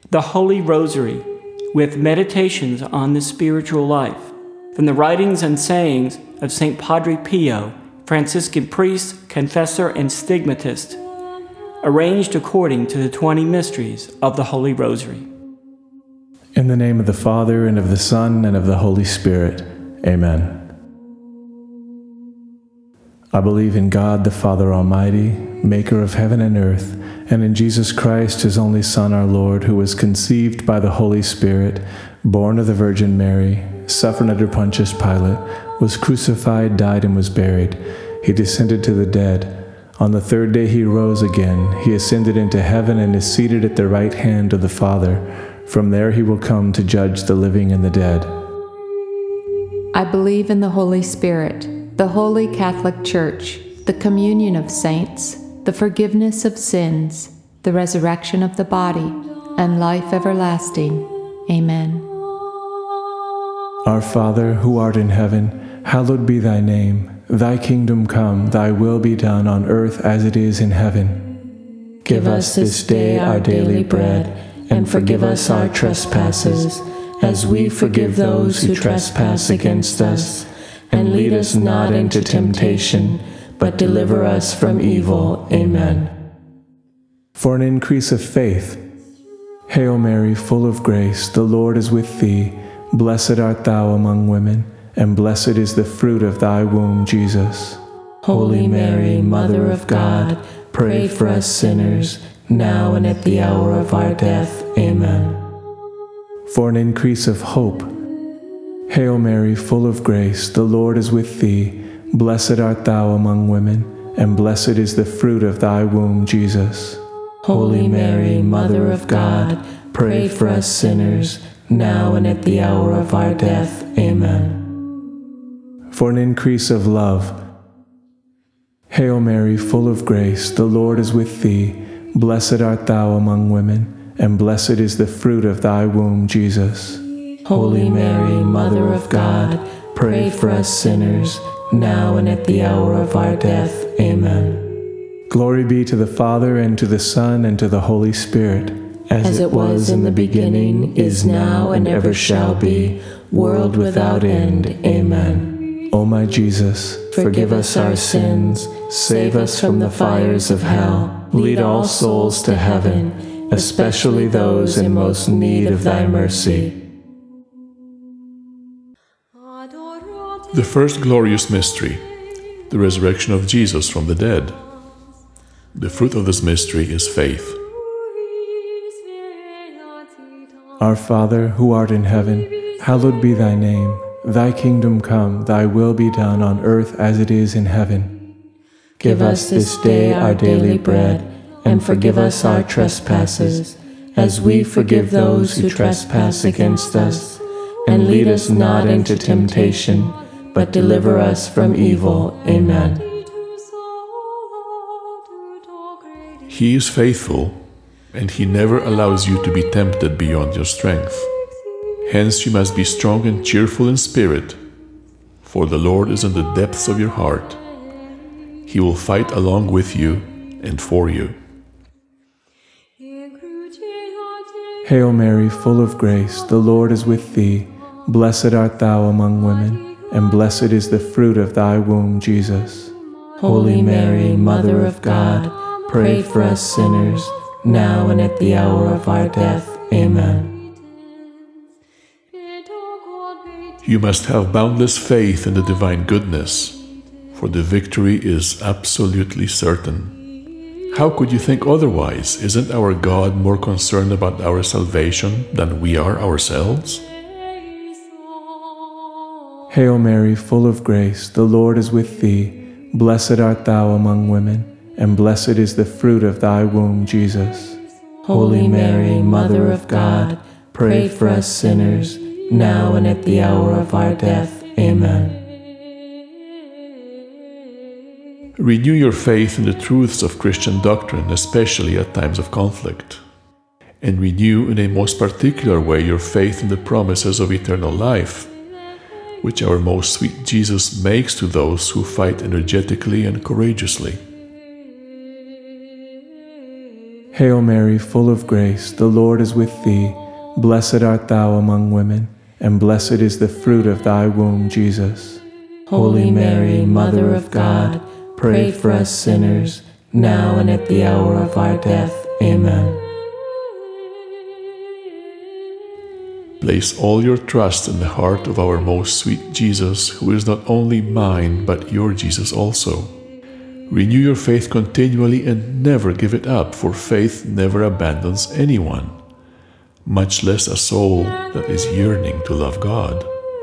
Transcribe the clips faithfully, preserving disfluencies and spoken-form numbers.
the Holy Rosary, with meditations on the spiritual life, from the writings and sayings of Saint Padre Pio, Franciscan priest, confessor, and stigmatist, arranged according to the twenty mysteries of the Holy Rosary. In the name of the Father, and of the Son, and of the Holy Spirit. Amen. I believe in God, the Father Almighty, maker of heaven and earth, and in Jesus Christ, his only Son, our Lord, who was conceived by the Holy Spirit, born of the Virgin Mary, suffered under Pontius Pilate, was crucified, died, and was buried. He descended to the dead. On the third day he rose again. He ascended into heaven and is seated at the right hand of the Father. From there he will come to judge the living and the dead. I believe in the Holy Spirit, the Holy Catholic Church, the communion of saints, the forgiveness of sins, the resurrection of the body, and life everlasting. Amen. Our Father, who art in heaven, hallowed be thy name. Thy kingdom come, thy will be done on earth as it is in heaven. Give us this day our daily bread, and forgive us our trespasses, as we forgive those who trespass against us. And lead us not into temptation, but deliver us from evil. Amen. For an increase of faith. Hail Mary, full of grace, the Lord is with thee. Blessed art thou among women, and blessed is the fruit of thy womb, Jesus. Holy Mary, Mother of God, pray for us sinners, now and at the hour of our death. Amen. For an increase of hope. Hail Mary, full of grace, the Lord is with thee. Blessed art thou among women, and blessed is the fruit of thy womb, Jesus. Holy Mary, Mother of God, pray for us sinners, now and at the hour of our death. Amen. For an increase of love. Hail Mary, full of grace, the Lord is with thee. Blessed art thou among women, and blessed is the fruit of thy womb, Jesus. Holy Mary, Mother of God, pray for us sinners, now and at the hour of our death. Amen. Glory be to the Father, and to the Son, and to the Holy Spirit, as, as it was in the beginning, is now, and ever shall be, world without end. Amen. O my Jesus, forgive us our sins, save us from the fires of hell, lead all souls to heaven, especially those in most need of thy mercy. The first glorious mystery, the resurrection of Jesus from the dead. The fruit of this mystery is faith. Our Father, who art in heaven, hallowed be thy name. Thy kingdom come, thy will be done on earth as it is in heaven. Give us this day our daily bread, and forgive us our trespasses, as we forgive those who trespass against us. And lead us not into temptation, but deliver us from evil. Amen. He is faithful, and he never allows you to be tempted beyond your strength. Hence you must be strong and cheerful in spirit, for the Lord is in the depths of your heart. He will fight along with you and for you. Hail Mary, full of grace, the Lord is with thee. Blessed art thou among women, and blessed is the fruit of thy womb, Jesus. Holy Mary, Mother of God, pray for us sinners, now and at the hour of our death. Amen. You must have boundless faith in the divine goodness, for the victory is absolutely certain. How could you think otherwise? Isn't our God more concerned about our salvation than we are ourselves? Hail Mary, full of grace, the Lord is with thee. Blessed art thou among women, and blessed is the fruit of thy womb, Jesus. Holy Mary, Mother of God, pray for us sinners, now and at the hour of our death. Amen. Renew your faith in the truths of Christian doctrine, especially at times of conflict. And renew in a most particular way your faith in the promises of eternal life, which our most sweet Jesus makes to those who fight energetically and courageously. Hail Mary, full of grace, the Lord is with thee. Blessed art thou among women, and blessed is the fruit of thy womb, Jesus. Holy Mary, Mother of God, pray for us sinners, now and at the hour of our death. Amen. Place all your trust in the heart of our most sweet Jesus, who is not only mine, but your Jesus also. Renew your faith continually and never give it up, for faith never abandons anyone, much less a soul that is yearning to love God.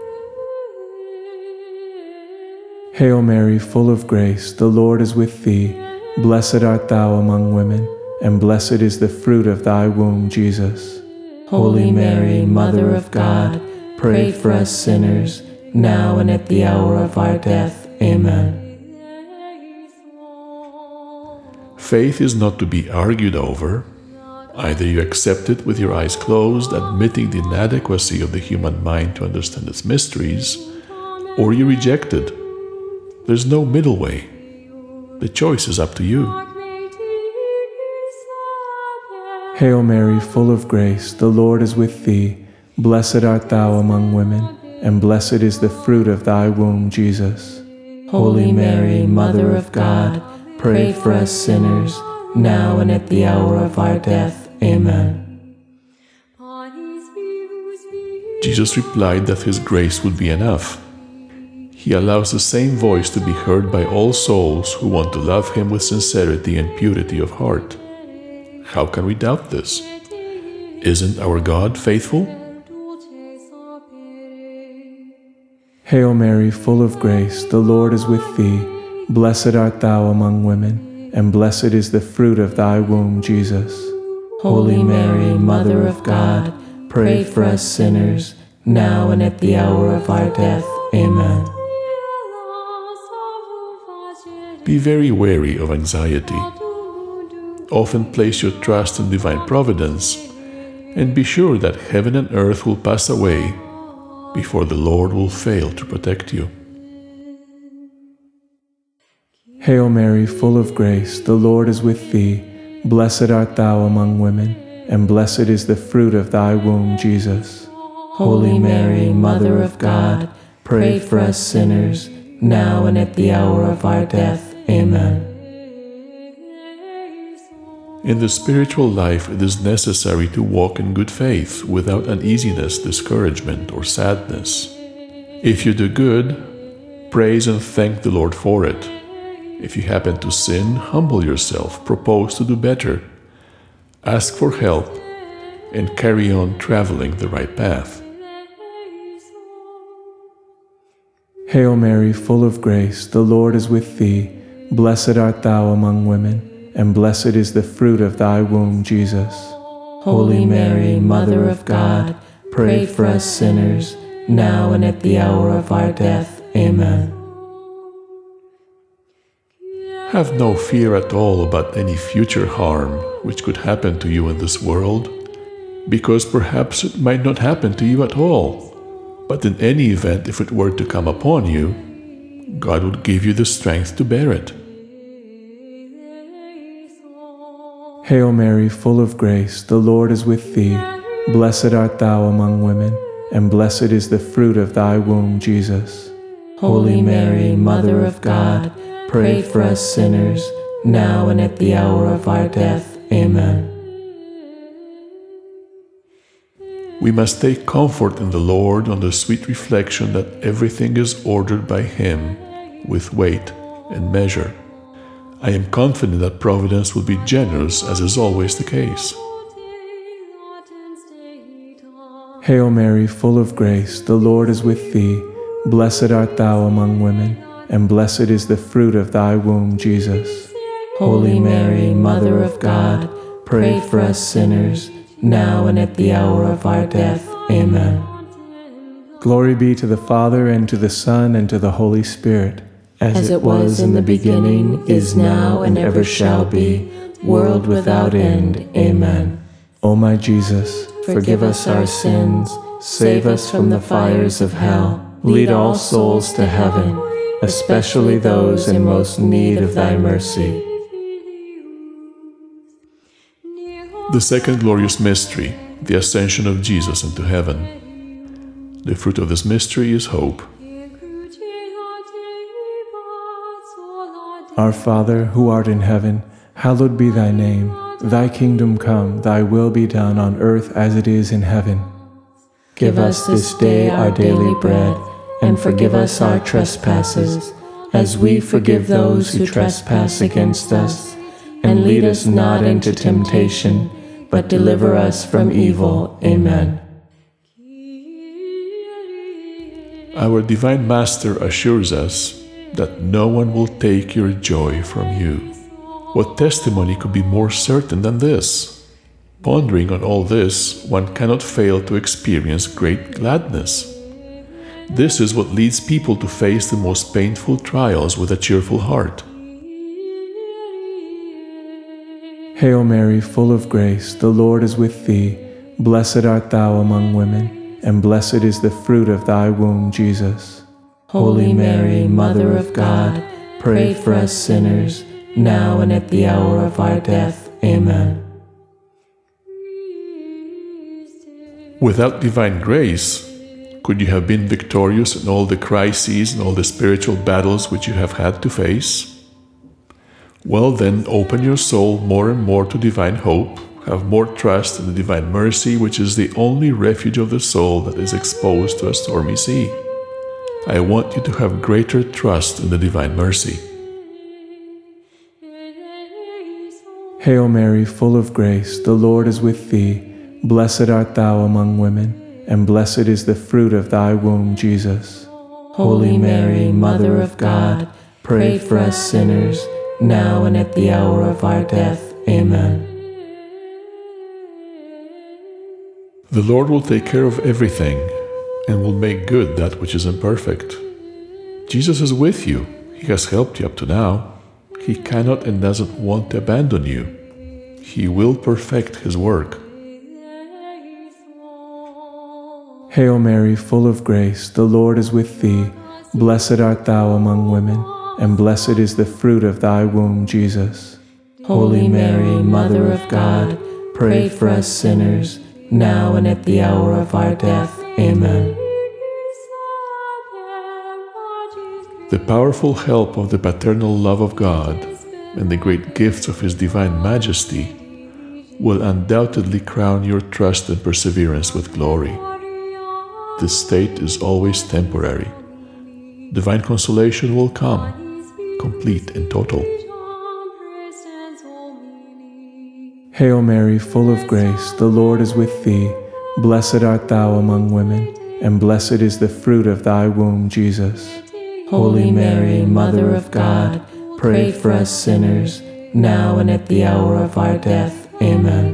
Hail Mary, full of grace, the Lord is with thee. Blessed art thou among women, and blessed is the fruit of thy womb, Jesus. Holy Mary, Mother of God, pray for us sinners, now and at the hour of our death. Amen. Faith is not to be argued over. Either you accept it with your eyes closed, admitting the inadequacy of the human mind to understand its mysteries, or you reject it. There's no middle way. The choice is up to you. Hail Mary, full of grace, the Lord is with thee. Blessed art thou among women, and blessed is the fruit of thy womb, Jesus. Holy Mary, Mother of God, pray for us sinners, now and at the hour of our death. Amen. Jesus replied that his grace would be enough. He allows the same voice to be heard by all souls who want to love him with sincerity and purity of heart. How can we doubt this? Isn't our God faithful? Hail Mary, full of grace, the Lord is with thee. Blessed art thou among women, and blessed is the fruit of thy womb, Jesus. Holy Mary, Mother of God, pray for us sinners, now and at the hour of our death. Amen. Be very wary of anxiety. Often place your trust in divine providence, and be sure that heaven and earth will pass away before the Lord will fail to protect you. Hail Mary, full of grace, the Lord is with thee. Blessed art thou among women, and blessed is the fruit of thy womb, Jesus. Holy Mary, Mother of God, pray for us sinners, now and at the hour of our death. Amen. In the spiritual life, it is necessary to walk in good faith without uneasiness, discouragement, or sadness. If you do good, praise and thank the Lord for it. If you happen to sin, humble yourself, propose to do better, ask for help, and carry on traveling the right path. Hail Mary, full of grace, the Lord is with thee. Blessed art thou among women, and blessed is the fruit of thy womb, Jesus. Holy Mary, Mother of God, pray for us sinners, now and at the hour of our death. Amen. Have no fear at all about any future harm which could happen to you in this world, because perhaps it might not happen to you at all. But in any event, if it were to come upon you, God would give you the strength to bear it. Hail Mary, full of grace, the Lord is with thee. Blessed art thou among women, and blessed is the fruit of thy womb, Jesus. Holy Mary, Mother of God, pray for us sinners, now and at the hour of our death. Amen. We must take comfort in the Lord on the sweet reflection that everything is ordered by Him with weight and measure. I am confident that Providence will be generous, as is always the case. Hail Mary, full of grace, the Lord is with thee. Blessed art thou among women, and blessed is the fruit of thy womb, Jesus. Holy Mary, Mother of God, pray for us sinners, now and at the hour of our death. Amen. Glory be to the Father, and to the Son, and to the Holy Spirit. As, As it was in the beginning, is now, and ever shall be, world without end. Amen. O my Jesus, forgive us our sins, save us from the fires of hell, lead all souls to heaven, especially those in most need of thy mercy. The second glorious mystery, the Ascension of Jesus into heaven. The fruit of this mystery is hope. Our Father, who art in heaven, hallowed be thy name. Thy kingdom come, thy will be done on earth as it is in heaven. Give us this day our daily bread, and forgive us our trespasses, as we forgive those who trespass against us. And lead us not into temptation, but deliver us from evil. Amen. Our Divine Master assures us that no one will take your joy from you. What testimony could be more certain than this? Pondering on all this, one cannot fail to experience great gladness. This is what leads people to face the most painful trials with a cheerful heart. Hail Mary, full of grace, the Lord is with thee. Blessed art thou among women, and blessed is the fruit of thy womb, Jesus. Holy Mary, Mother of God, pray for us sinners, now and at the hour of our death. Amen. Without divine grace, could you have been victorious in all the crises and all the spiritual battles which you have had to face? Well then, open your soul more and more to divine hope, have more trust in the divine mercy, which is the only refuge of the soul that is exposed to a stormy sea. I want you to have greater trust in the divine mercy. Hail Mary, full of grace, the Lord is with thee. Blessed art thou among women, and blessed is the fruit of thy womb, Jesus. Holy Mary, Mother of God, pray for us sinners, now and at the hour of our death. Amen. The Lord will take care of everything and will make good that which is imperfect. Jesus is with you. He has helped you up to now. He cannot and doesn't want to abandon you. He will perfect His work. Hail Mary, full of grace, the Lord is with thee. Blessed art thou among women, and blessed is the fruit of thy womb, Jesus. Holy Mary, Mother of God, pray for us sinners, now and at the hour of our death. Amen. The powerful help of the paternal love of God and the great gifts of His divine majesty will undoubtedly crown your trust and perseverance with glory. This state is always temporary. Divine consolation will come, complete and total. Hail Mary, full of grace, the Lord is with thee. Blessed art thou among women, and blessed is the fruit of thy womb, Jesus. Holy Mary, Mother of God, pray for us sinners, now and at the hour of our death. Amen.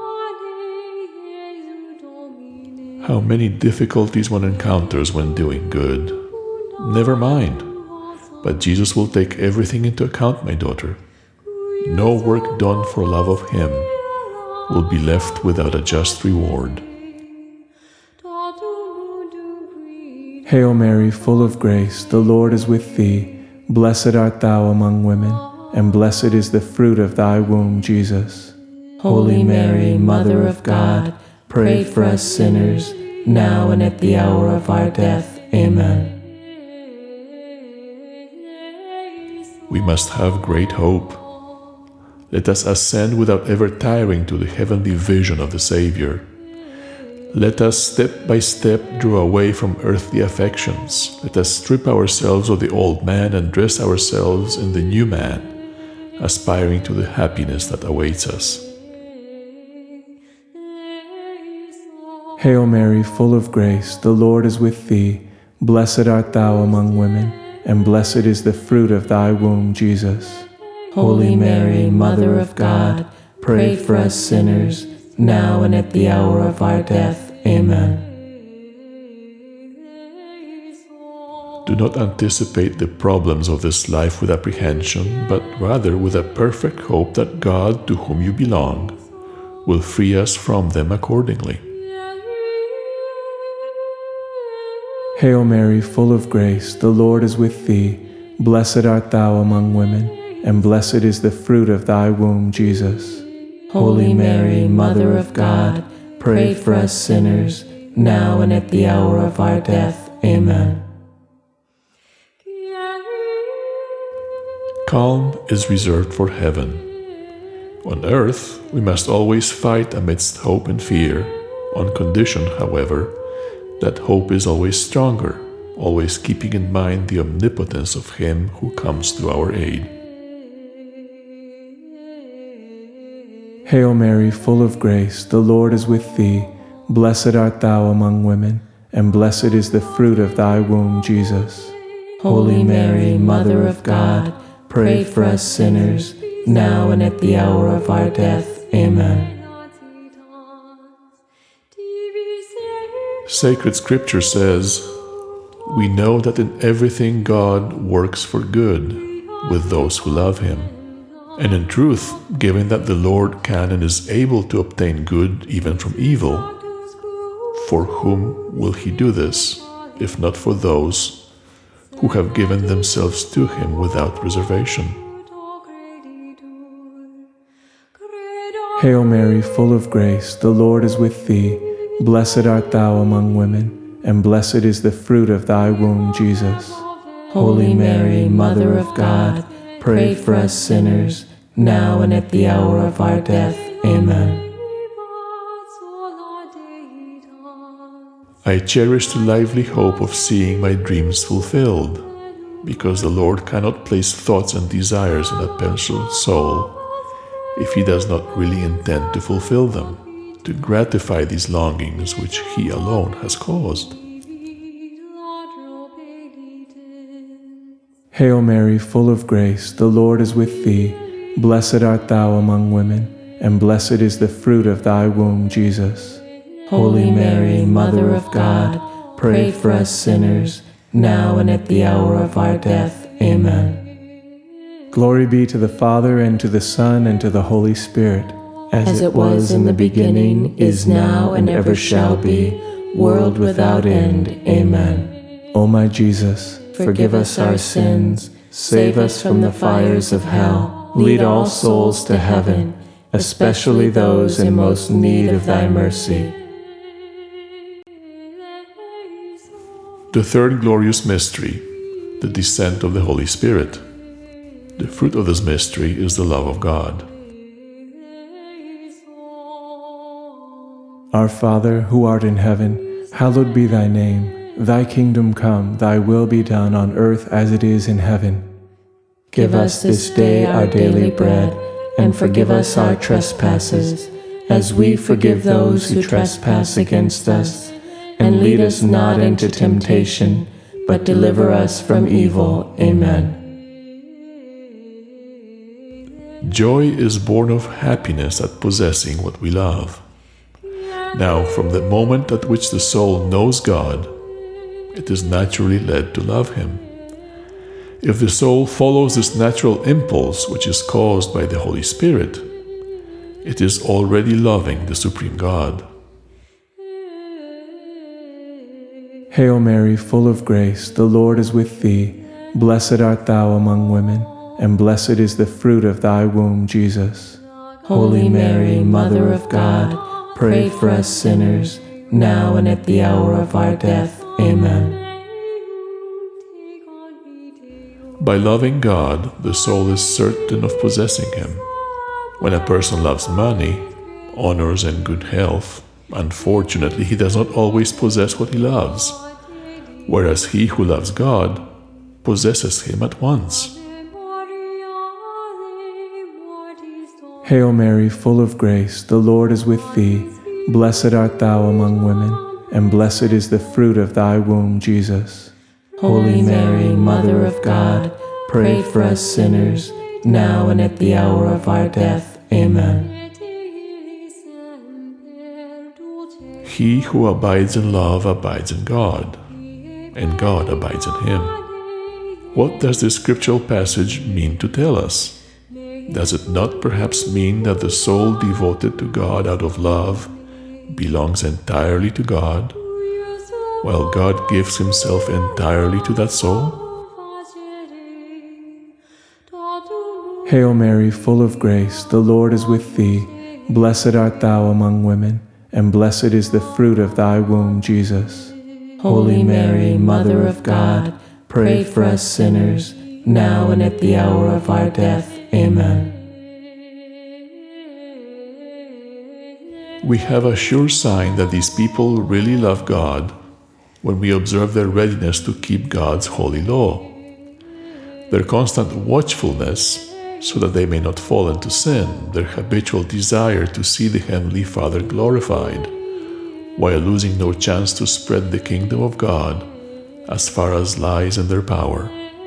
How many difficulties one encounters when doing good. Never mind. But Jesus will take everything into account, my daughter. No work done for love of Him will be left without a just reward. Hail Mary, full of grace, the Lord is with thee. Blessed art thou among women, and blessed is the fruit of thy womb, Jesus. Holy Mary, Mother of God, pray for us sinners, now and at the hour of our death. Amen. We must have great hope. Let us ascend without ever tiring to the heavenly vision of the Savior. Let us step by step draw away from earthly affections. Let us strip ourselves of the old man and dress ourselves in the new man, aspiring to the happiness that awaits us. Hail Mary, full of grace, the Lord is with thee. Blessed art thou among women, and blessed is the fruit of thy womb, Jesus. Holy Mary, Mother of God, pray for us sinners, now and at the hour of our death. Amen. Do not anticipate the problems of this life with apprehension, but rather with a perfect hope that God, to whom you belong, will free us from them accordingly. Hail Mary, full of grace, the Lord is with thee. Blessed art thou among women, and blessed is the fruit of thy womb, Jesus. Holy Mary, Mother of God, pray for us sinners, now and at the hour of our death. Amen. Calm is reserved for heaven. On earth, we must always fight amidst hope and fear, on condition, however, that hope is always stronger, always keeping in mind the omnipotence of Him who comes to our aid. Hail Mary, full of grace, the Lord is with thee. Blessed art thou among women, and blessed is the fruit of thy womb, Jesus. Holy Mary, Mother of God, pray for us sinners, now and at the hour of our death. Amen. Sacred Scripture says, "We know that in everything God works for good with those who love Him." And in truth, given that the Lord can and is able to obtain good even from evil, for whom will He do this, if not for those who have given themselves to Him without reservation? Hail Mary, full of grace, the Lord is with thee. Blessed art thou among women, and blessed is the fruit of thy womb, Jesus. Holy Mary, Mother of God, pray for us sinners, now and at the hour of our death. Amen. I cherish the lively hope of seeing my dreams fulfilled, because the Lord cannot place thoughts and desires in a pencil soul if He does not really intend to fulfill them, to gratify these longings which He alone has caused. Hail Mary, full of grace, the Lord is with thee. Blessed art thou among women, and blessed is the fruit of thy womb, Jesus. Holy Mary, Mother of God, pray for us sinners, now and at the hour of our death. Amen. Glory be to the Father, and to the Son, and to the Holy Spirit, as, as it was in the beginning, is now, and ever shall be, world without end. Amen. O my Jesus, forgive us our sins, save us from the fires of hell, lead all souls to heaven, especially those in most need of thy mercy. The third glorious mystery, the descent of the Holy Spirit. The fruit of this mystery is the love of God. Our Father, who art in heaven, hallowed be thy name. Thy kingdom come, thy will be done on earth as it is in heaven. Give us this day our daily bread, and forgive us our trespasses, as we forgive those who trespass against us. And lead us not into temptation, but deliver us from evil. Amen. Joy is born of happiness at possessing what we love. Now, from the moment at which the soul knows God, it is naturally led to love Him. If the soul follows this natural impulse, which is caused by the Holy Spirit, it is already loving the Supreme God. Hail Mary, full of grace, the Lord is with thee. Blessed art thou among women, and blessed is the fruit of thy womb, Jesus. Holy Mary, Mother of God, pray for us sinners, now and at the hour of our death. Amen. By loving God, the soul is certain of possessing Him. When a person loves money, honors, and good health, unfortunately, he does not always possess what he loves, whereas he who loves God possesses Him at once. Hail Mary, full of grace, the Lord is with thee. Blessed art thou among women, and blessed is the fruit of thy womb, Jesus. Holy Mary, Mother of God, pray for us sinners, now and at the hour of our death. Amen. He who abides in love abides in God, and God abides in him. What does this scriptural passage mean to tell us? Does it not perhaps mean that the soul devoted to God out of love belongs entirely to God, while God gives Himself entirely to that soul? Hail Mary, full of grace, the Lord is with thee. Blessed art thou among women, and blessed is the fruit of thy womb, Jesus. Holy Mary, Mother of God, pray for us sinners, now and at the hour of our death. Amen. We have a sure sign that these people really love God when we observe their readiness to keep God's holy law. Their constant watchfulness so that they may not fall into sin, their habitual desire to see the Heavenly Father glorified, while losing no chance to spread the kingdom of God as far as lies in their power.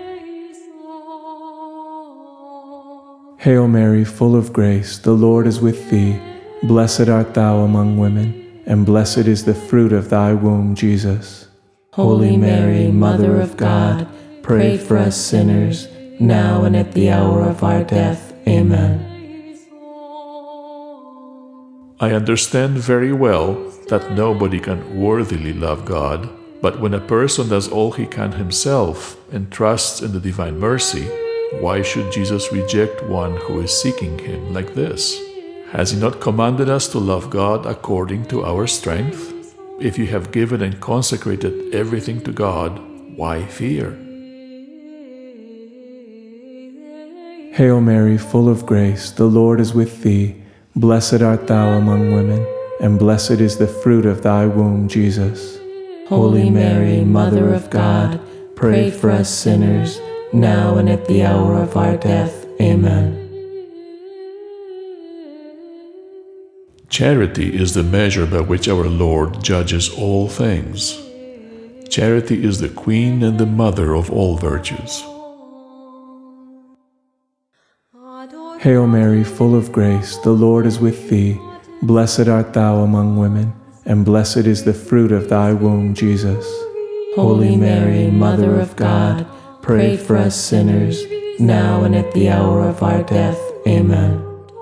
Hail Mary, full of grace, the Lord is with thee. Blessed art thou among women, and blessed is the fruit of thy womb, Jesus. Holy Mary, Mother of God, pray for us sinners, now and at the hour of our death. Amen. I understand very well that nobody can worthily love God, but when a person does all he can himself and trusts in the divine mercy, why should Jesus reject one who is seeking him like this? Has he not commanded us to love God according to our strength? If you have given and consecrated everything to God, why fear? Hail Mary, full of grace, the Lord is with thee. Blessed art thou among women, and blessed is the fruit of thy womb, Jesus. Holy Mary, Mother of God, pray for us sinners, now and at the hour of our death. Amen. Charity is the measure by which our Lord judges all things. Charity is the queen and the mother of all virtues. Hail Mary, full of grace, the Lord is with thee. Blessed art thou among women, and blessed is the fruit of thy womb, Jesus. Holy Mary, Mother of God, pray for us sinners, now and at the hour of our death. Amen.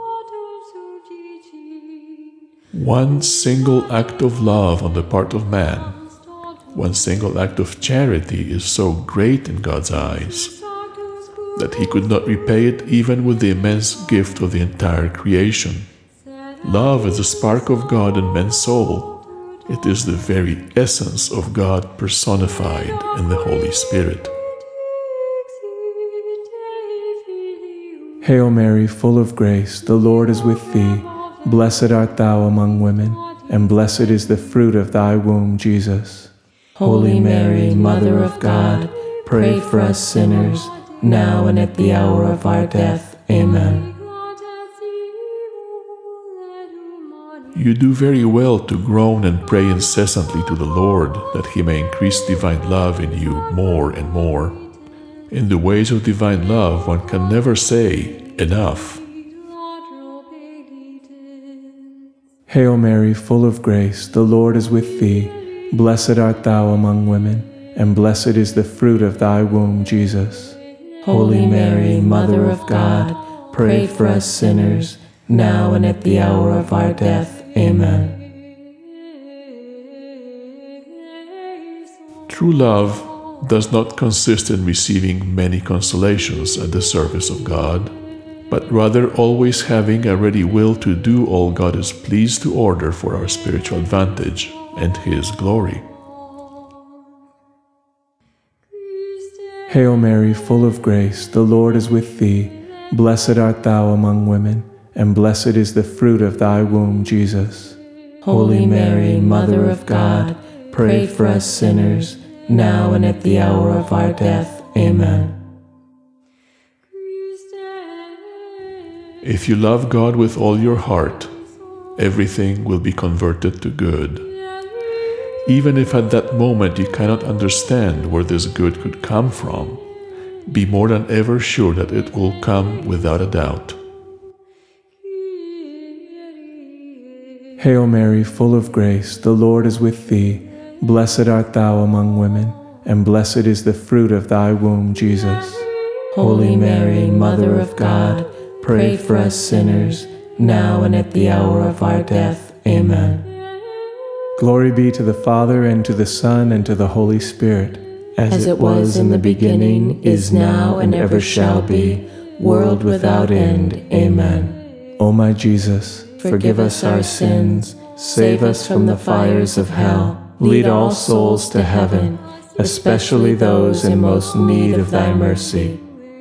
One single act of love on the part of man, one single act of charity is so great in God's eyes that he could not repay it even with the immense gift of the entire creation. Love is the spark of God in man's soul. It is the very essence of God personified in the Holy Spirit. Hail Mary, full of grace, the Lord is with thee. Blessed art thou among women, and blessed is the fruit of thy womb, Jesus. Holy Mary, Mother of God, pray for us sinners, now and at the hour of our death. Amen. You do very well to groan and pray incessantly to the Lord, that he may increase divine love in you more and more. In the ways of divine love, one can never say enough. Hail Mary, full of grace, the Lord is with thee. Blessed art thou among women, and blessed is the fruit of thy womb, Jesus. Holy Mary, Mother of God, pray for us sinners, now and at the hour of our death. Amen. True love does not consist in receiving many consolations at the service of God, but rather always having a ready will to do all God is pleased to order for our spiritual advantage and His glory. Hail Mary, full of grace, the Lord is with thee. Blessed art thou among women, and blessed is the fruit of thy womb, Jesus. Holy Mary, Mother of God, pray for us sinners, now and at the hour of our death. Amen. If you love God with all your heart, everything will be converted to good. Even if at that moment you cannot understand where this good could come from, be more than ever sure that it will come without a doubt. Hail Mary, full of grace, the Lord is with thee. Blessed art thou among women, and blessed is the fruit of thy womb, Jesus. Holy Mary, Mother of God, pray for us sinners, now and at the hour of our death. Amen. Glory be to the Father, and to the Son, and to the Holy Spirit, as, as it was in the beginning, is now, and ever shall be, world without end. Amen. O my Jesus, Forgive us our sins, save us from the fires of hell, lead all souls to heaven, especially those in most need of thy mercy.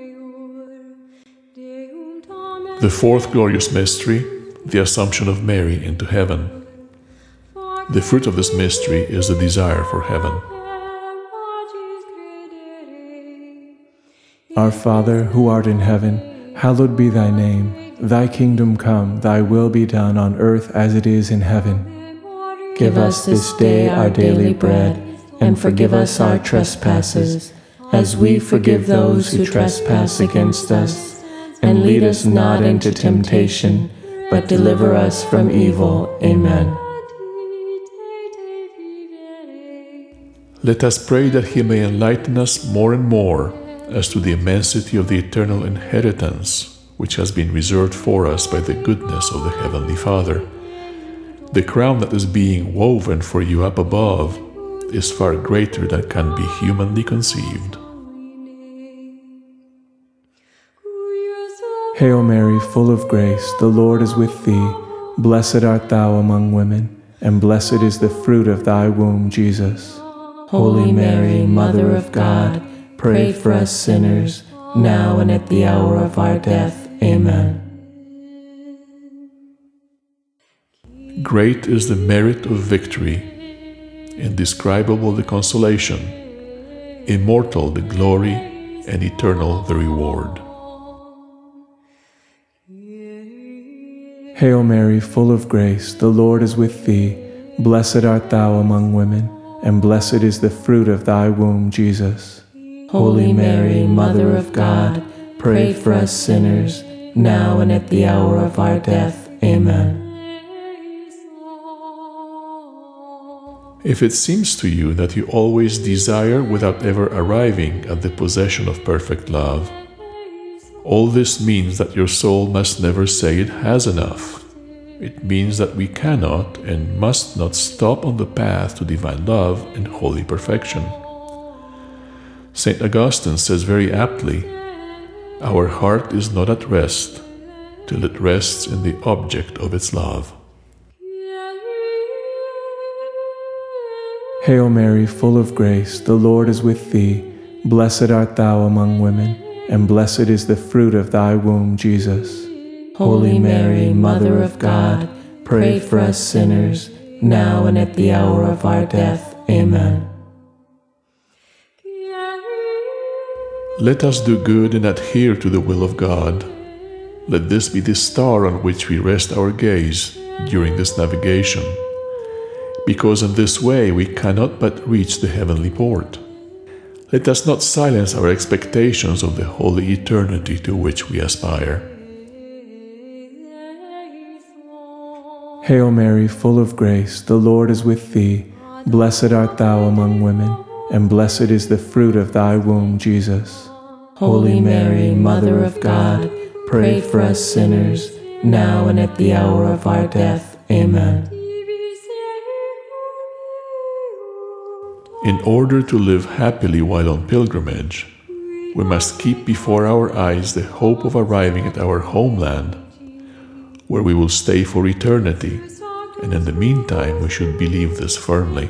The fourth glorious mystery, the Assumption of Mary into heaven. The fruit of this mystery is the desire for heaven. Our Father, who art in heaven, hallowed be thy name. Thy kingdom come, thy will be done on earth as it is in heaven. Give us this day our daily bread, and forgive us our trespasses, as we forgive those who trespass against us. And lead us not into temptation, but deliver us from evil. Amen. Let us pray that He may enlighten us more and more as to the immensity of the eternal inheritance which has been reserved for us by the goodness of the Heavenly Father. The crown that is being woven for you up above is far greater than can be humanly conceived. Hail Mary, full of grace, the Lord is with thee. Blessed art thou among women, and blessed is the fruit of thy womb, Jesus. Holy Mary, Mother of God, pray for us sinners, now and at the hour of our death. Amen. Great is the merit of victory, indescribable the consolation, immortal the glory, and eternal the reward. Hail Mary, full of grace, the Lord is with thee. Blessed art thou among women, and blessed is the fruit of thy womb, Jesus. Holy Mary, Mother of God, pray for us sinners, now and at the hour of our death. Amen. If it seems to you that you always desire without ever arriving at the possession of perfect love, all this means that your soul must never say it has enough. It means that we cannot and must not stop on the path to divine love and holy perfection. Saint Augustine says very aptly, "Our heart is not at rest till it rests in the object of its love." Hail Mary, full of grace, the Lord is with thee. Blessed art thou among women, and blessed is the fruit of thy womb, Jesus. Holy Mary, Mother of God, pray for us sinners, now and at the hour of our death. Amen. Let us do good and adhere to the will of God. Let this be the star on which we rest our gaze during this navigation, because in this way we cannot but reach the heavenly port. Let us not silence our expectations of the holy eternity to which we aspire. Hail Mary, full of grace, the Lord is with thee. Blessed art thou among women, and blessed is the fruit of thy womb, Jesus. Holy Mary, Mother of God, pray for us sinners, now and at the hour of our death. Amen. In order to live happily while on pilgrimage, we must keep before our eyes the hope of arriving at our homeland, where we will stay for eternity, and in the meantime we should believe this firmly.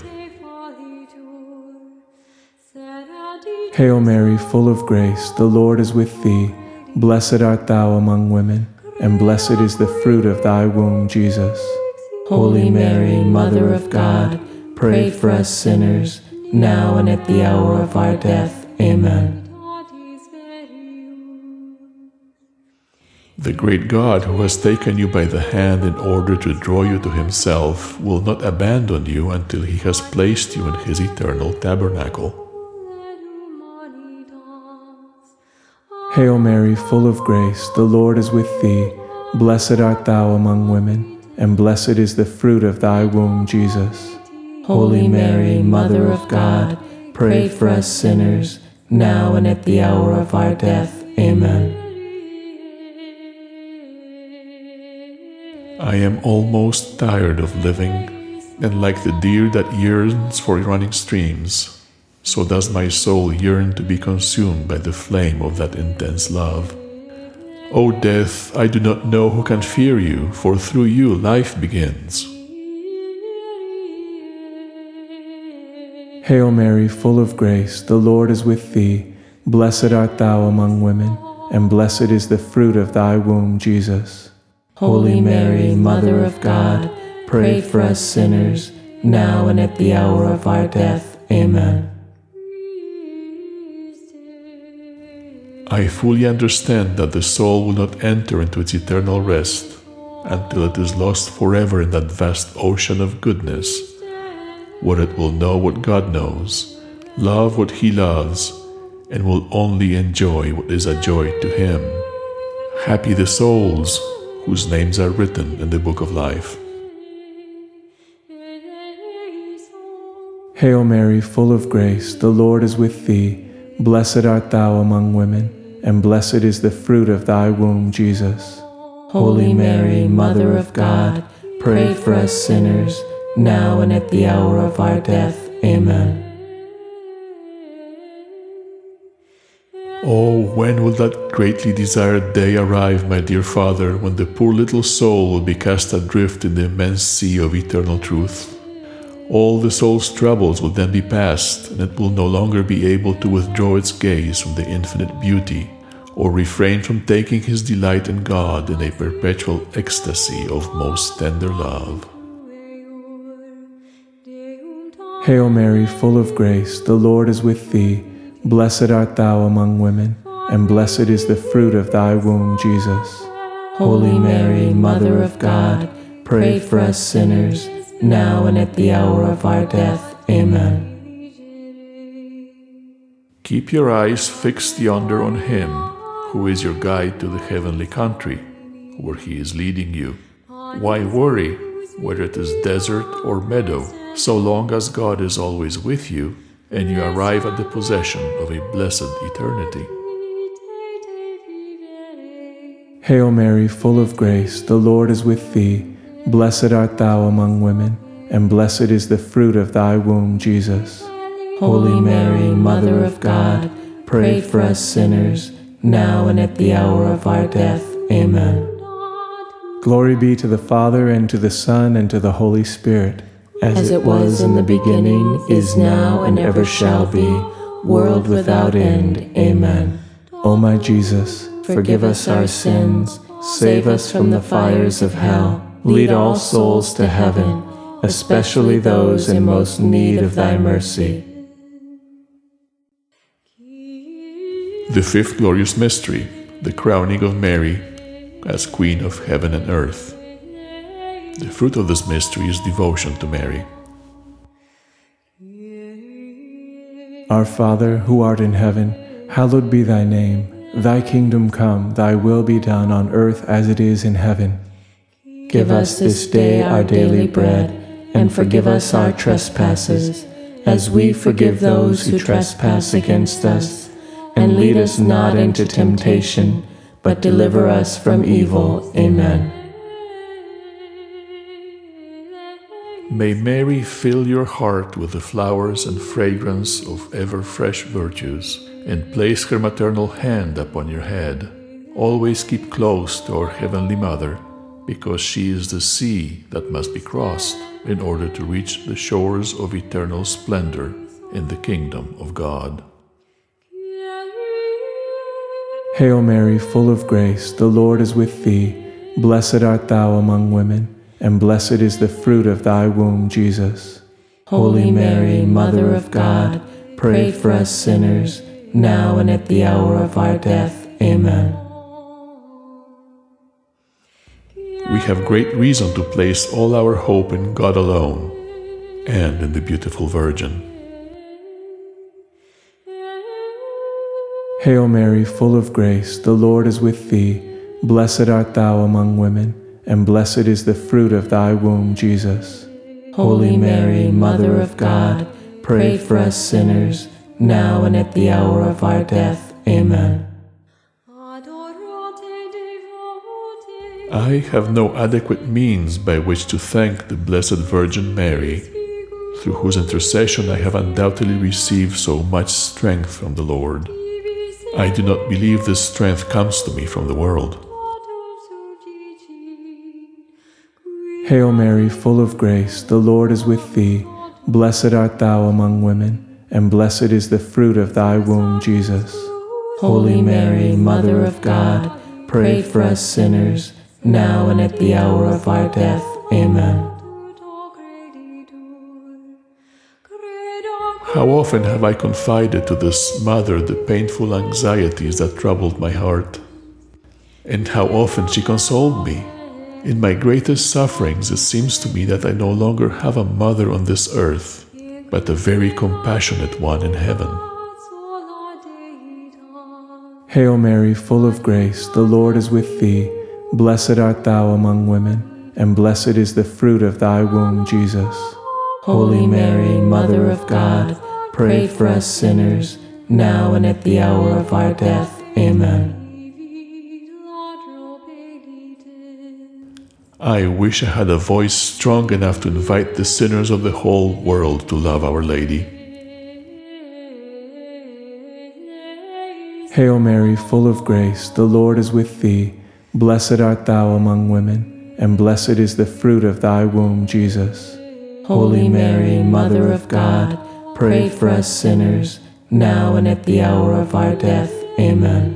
Hail Mary, full of grace, the Lord is with thee. Blessed art thou among women, and blessed is the fruit of thy womb, Jesus. Holy Mary, Mother of God, pray for us sinners, now and at the hour of our death. Amen. The great God who has taken you by the hand in order to draw you to Himself will not abandon you until He has placed you in His eternal tabernacle. Hail Mary, full of grace, the Lord is with thee. Blessed art thou among women, and blessed is the fruit of thy womb, Jesus. Holy Mary, Mother of God, pray for us sinners, now and at the hour of our death. Amen. I am almost tired of living, and like the deer that yearns for running streams, so does my soul yearn to be consumed by the flame of that intense love. O death, I do not know who can fear you, for through you life begins. Hail Mary, full of grace, the Lord is with thee. Blessed art thou among women, and blessed is the fruit of thy womb, Jesus. Holy Mary, Mother of God, pray for us sinners, now and at the hour of our death. Amen. I fully understand that the soul will not enter into its eternal rest until it is lost forever in that vast ocean of goodness, where it will know what God knows, love what He loves, and will only enjoy what is a joy to Him. Happy the souls whose names are written in the book of life. Hail Mary, full of grace, the Lord is with thee. Blessed art thou among women, and blessed is the fruit of thy womb, Jesus. Holy Mary, Mother of God, pray for us sinners, now and at the hour of our death. Amen. Oh, when will that greatly desired day arrive, my dear Father, when the poor little soul will be cast adrift in the immense sea of eternal truth? All the soul's troubles will then be past, and it will no longer be able to withdraw its gaze from the infinite beauty, or refrain from taking his delight in God in a perpetual ecstasy of most tender love. Hail Mary, full of grace, the Lord is with thee. Blessed art thou among women, and blessed is the fruit of thy womb, Jesus. Holy Mary, Mother of God, pray for us sinners, now and at the hour of our death. Amen. Keep your eyes fixed yonder on Him, who is your guide to the heavenly country, where He is leading you. Why worry, whether it is desert or meadow, so long as God is always with you, and you arrive at the possession of a blessed eternity. Hail Mary, full of grace, the Lord is with thee. Blessed art thou among women, and blessed is the fruit of thy womb, Jesus. Holy Mary, Mother of God, pray for us sinners, now and at the hour of our death. Amen. Glory be to the Father, and to the Son, and to the Holy Spirit. As, As it was in the beginning, is now, and ever shall be, world without end. Amen. O my Jesus, forgive us our sins, save us from the fires of hell, lead all souls to heaven, especially those in most need of thy mercy. The fifth glorious mystery, the crowning of Mary as Queen of Heaven and Earth. The fruit of this mystery is devotion to Mary. Our Father, who art in heaven, hallowed be thy name. Thy kingdom come, thy will be done on earth as it is in heaven. Give us this day our daily bread, and forgive us our trespasses, as we forgive those who trespass against us. And lead us not into temptation, but deliver us from evil. Amen. May Mary fill your heart with the flowers and fragrance of ever-fresh virtues, and place her maternal hand upon your head. Always keep close to our Heavenly Mother, because she is the sea that must be crossed in order to reach the shores of eternal splendor in the kingdom of God. Hail Mary, full of grace, the Lord is with thee. Blessed art thou among women, and blessed is the fruit of thy womb, Jesus. Holy Mary, Mother of God, pray for us sinners, now and at the hour of our death. Amen. We have great reason to place all our hope in God alone and in the beautiful Virgin. Hail Mary, full of grace, the Lord is with thee. Blessed art thou among women, and blessed is the fruit of thy womb, Jesus. Holy Mary, Mother of God, pray for us sinners, now and at the hour of our death. Amen. I have no adequate means by which to thank the Blessed Virgin Mary, through whose intercession I have undoubtedly received so much strength from the Lord. I do not believe this strength comes to me from the world. Hail Mary, full of grace, the Lord is with thee. Blessed art thou among women, and blessed is the fruit of thy womb, Jesus. Holy Mary, Mother of God, pray for us sinners, now and at the hour of our death. Amen. How often have I confided to this mother the painful anxieties that troubled my heart? And how often she consoled me. In my greatest sufferings, it seems to me that I no longer have a mother on this earth, but a very compassionate one in heaven. Hail Mary, full of grace, the Lord is with thee. Blessed art thou among women, and blessed is the fruit of thy womb, Jesus. Holy Mary, Mother of God, pray for us sinners, now and at the hour of our death. Amen. I wish I had a voice strong enough to invite the sinners of the whole world to love Our Lady. Hail Mary, full of grace, the Lord is with thee. Blessed art thou among women, and blessed is the fruit of thy womb, Jesus. Holy Mary, Mother of God, pray for us sinners, now and at the hour of our death. Amen.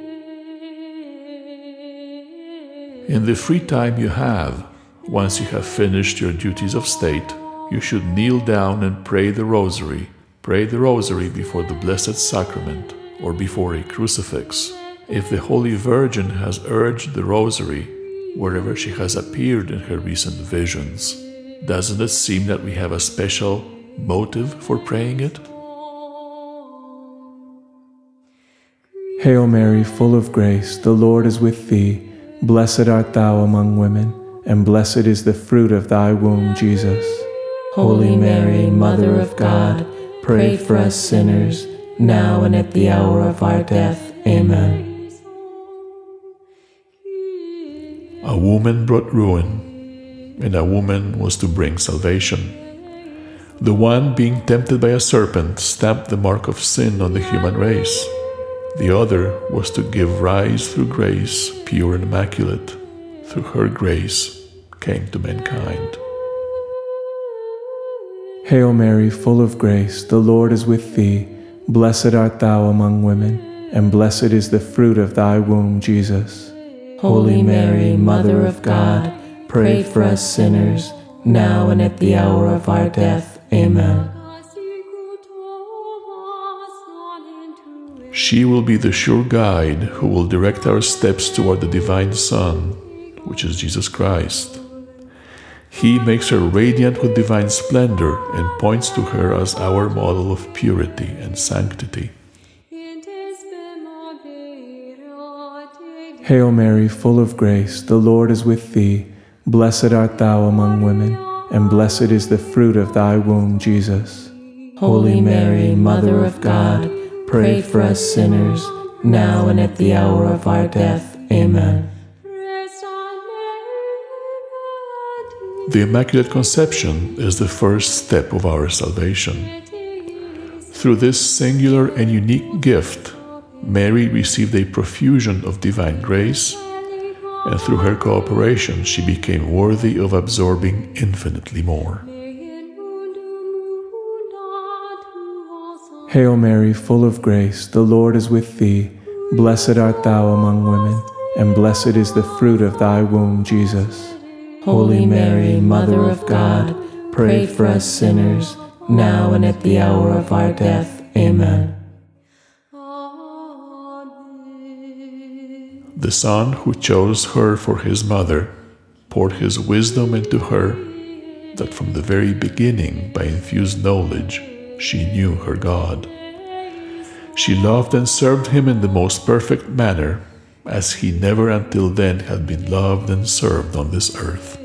In the free time you have, once you have finished your duties of state, you should kneel down and pray the Rosary. Pray the Rosary before the Blessed Sacrament or before a crucifix. If the Holy Virgin has urged the Rosary wherever she has appeared in her recent visions, doesn't it seem that we have a special motive for praying it? Hail Mary, full of grace, the Lord is with thee. Blessed art thou among women, and blessed is the fruit of thy womb, Jesus. Holy Mary, Mother of God, pray for us sinners, now and at the hour of our death. Amen. A woman brought ruin, and a woman was to bring salvation. The one being tempted by a serpent stamped the mark of sin on the human race. The other was to give rise through grace, pure and immaculate. Through her grace came to mankind. Hail Mary, full of grace, the Lord is with thee. Blessed art thou among women, and blessed is the fruit of thy womb, Jesus. Holy Mary, Mother of God, pray for us sinners, now and at the hour of our death. Amen. She will be the sure guide who will direct our steps toward the divine Son, which is Jesus Christ. He makes her radiant with divine splendor and points to her as our model of purity and sanctity. Hail Mary, full of grace, the Lord is with thee. Blessed art thou among women, and blessed is the fruit of thy womb, Jesus. Holy Mary, Mother of God, pray for us sinners, now and at the hour of our death. Amen. The Immaculate Conception is the first step of our salvation. Through this singular and unique gift, Mary received a profusion of divine grace, and through her cooperation she became worthy of absorbing infinitely more. Hail Mary, full of grace, the Lord is with thee. Blessed art thou among women, and blessed is the fruit of thy womb, Jesus. Holy Mary, Mother of God, pray for us sinners, now and at the hour of our death. Amen. The Son who chose her for his mother poured his wisdom into her, that from the very beginning, by infused knowledge, she knew her God. She loved and served him in the most perfect manner, as he never until then had been loved and served on this earth.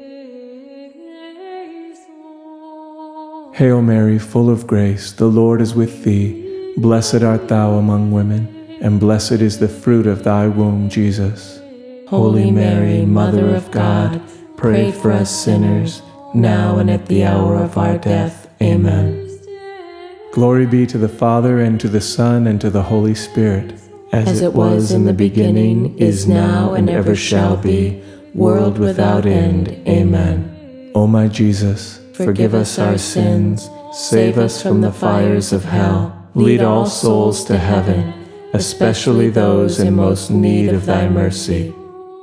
Hail Mary, full of grace, the Lord is with thee. Blessed art thou among women, and blessed is the fruit of thy womb, Jesus. Holy Mary, Mother of God, pray for us sinners, now and at the hour of our death. Amen. Glory be to the Father, and to the Son, and to the Holy Spirit. As, As it was in the beginning, is now, and ever shall be, world without end. Amen. O my Jesus, forgive us our sins, save us from the fires of hell, lead all souls to heaven, especially those in most need of thy mercy.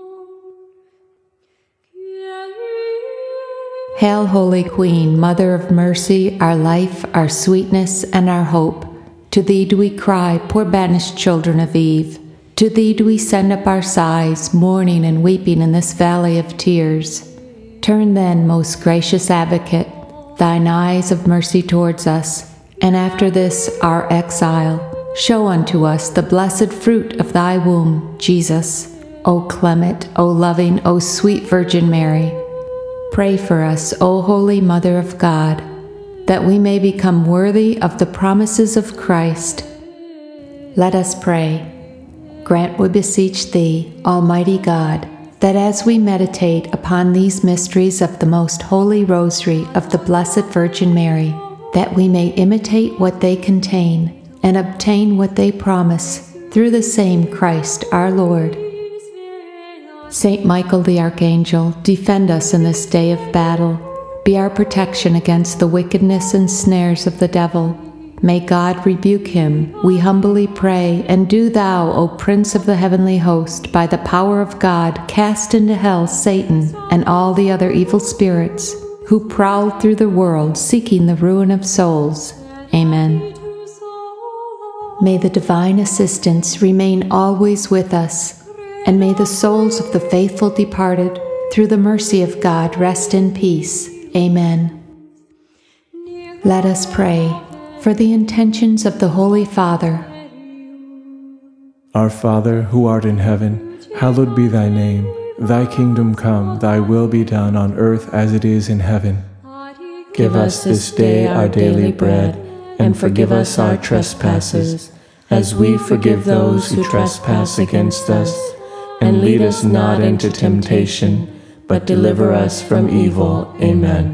Hail, Holy Queen, Mother of Mercy, our life, our sweetness, and our hope. To thee do we cry, poor banished children of Eve. To thee do we send up our sighs, mourning and weeping in this valley of tears. Turn then, most gracious Advocate, thine eyes of mercy towards us, and after this our exile, show unto us the blessed fruit of thy womb, Jesus. O clement, O loving, O sweet Virgin Mary, pray for us, O Holy Mother of God, that we may become worthy of the promises of Christ. Let us pray. Grant, we beseech thee, Almighty God, that as we meditate upon these mysteries of the most holy rosary of the Blessed Virgin Mary, that we may imitate what they contain and obtain what they promise, through the same Christ our Lord. Saint Michael the Archangel, defend us in this day of battle. Be our protection against the wickedness and snares of the devil. May God rebuke him, we humbly pray, and do thou, O Prince of the heavenly host, by the power of God, cast into hell Satan and all the other evil spirits who prowl through the world seeking the ruin of souls. Amen. May the divine assistance remain always with us, and may the souls of the faithful departed, through the mercy of God, rest in peace. Amen. Let us pray for the intentions of the Holy Father. Our Father, who art in heaven, hallowed be thy name. Thy kingdom come, thy will be done on earth as it is in heaven. Give us this day our daily bread, and forgive us our trespasses, as we forgive those who trespass against us. And lead us not into temptation, but deliver us from evil. Amen.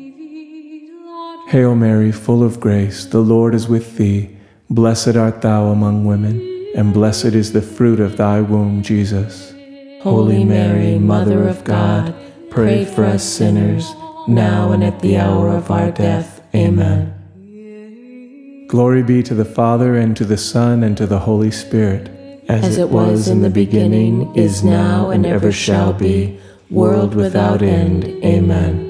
Hail Mary, full of grace, the Lord is with thee. Blessed art thou among women, and blessed is the fruit of thy womb, Jesus. Holy Mary, Mother of God, pray for us sinners, now and at the hour of our death. Amen. Glory be to the Father, and to the Son, and to the Holy Spirit. As, As it was in the beginning, is now, and ever shall be, world without end. Amen.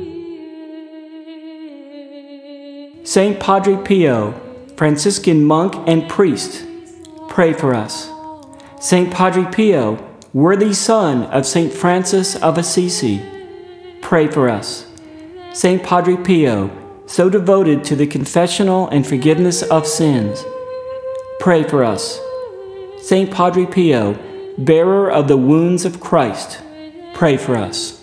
Saint Padre Pio, Franciscan monk and priest, pray for us. Saint Padre Pio, worthy son of Saint Francis of Assisi, pray for us. Saint Padre Pio, so devoted to the confessional and forgiveness of sins, pray for us. Saint Padre Pio, bearer of the wounds of Christ, pray for us.